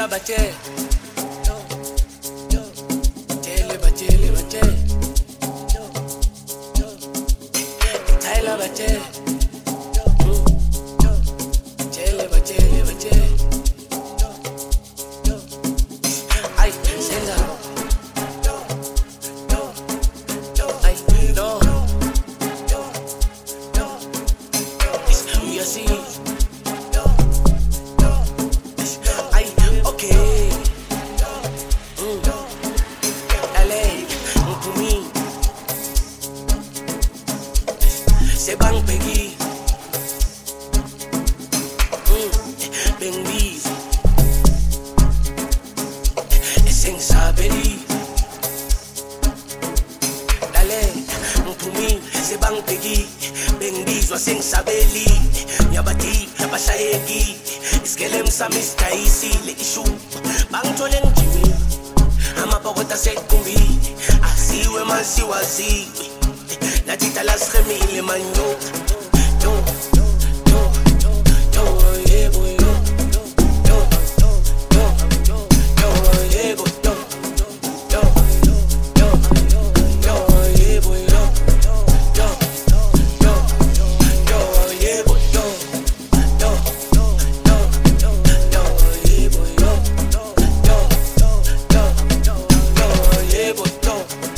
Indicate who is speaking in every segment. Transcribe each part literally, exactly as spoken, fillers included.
Speaker 1: Tyler Bache. Tyler Bache, Bache. Tyler Bache. Tyler Bache, Bache. Ay, senga. Ay, no. We are seeing. Se bang pegi Bendiz Eseng sabeli Dale, mpumi Se bang pegi Bendiz waseng sabeli Nyabati, napashayegi Iskelem sa mistaisi Le ishu Bang toleng jimi Ama pokota sekumbi Asiwe mansiwaziwe Natita las remile man yo Yo, yo, yo, yo, yeah boy yo Yo, yo, yo, yo, yeah boy yo Yo, yo, yo, yeah boy yo Yo, yo, yo, yeah boy yo Yo, yo, yo, yo, yeah boy yo Yo, yo, yo, yeah boy yo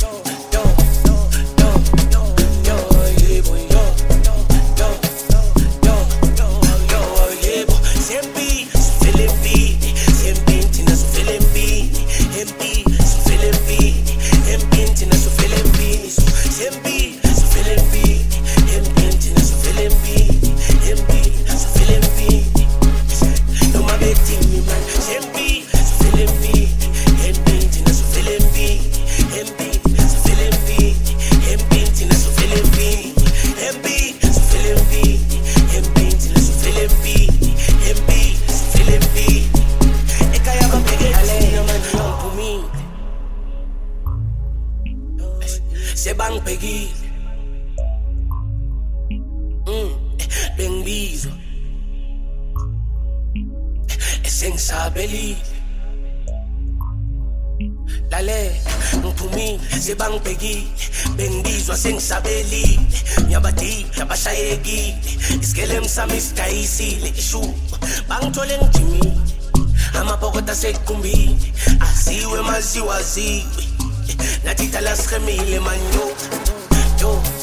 Speaker 1: Se bang pegi mm, Bendizo Eseng sabeli Dale, mpumi Se bang pegi Bendizo eseng sabeli Nyabati, napashayegi Iskelem sa mistaisi Le ishu Bang toleng jimi Ama pokota sekumbi Asiwe maziwaziwe Natita las remile man yo Yo